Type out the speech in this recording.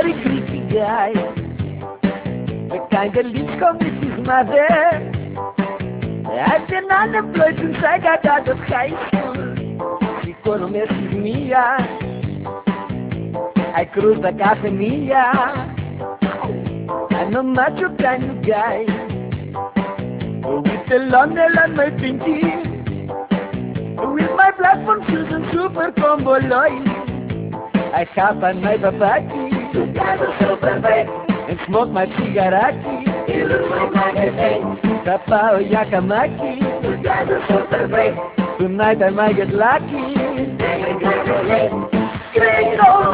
very creepy guy. The kind that lives home with his mother. I've been unemployed since I got out of high school. Economía es mía. I cruise the Cafe Mia. I'm a macho kind of guy. With the long nail on my pinky. With my black phone shoes and super combo loin. I have on my babaki. Super bike. And smoke my cigaraki. You look like magazine. Tapao yakamaki. Super bike. Tonight I might get lucky. Great old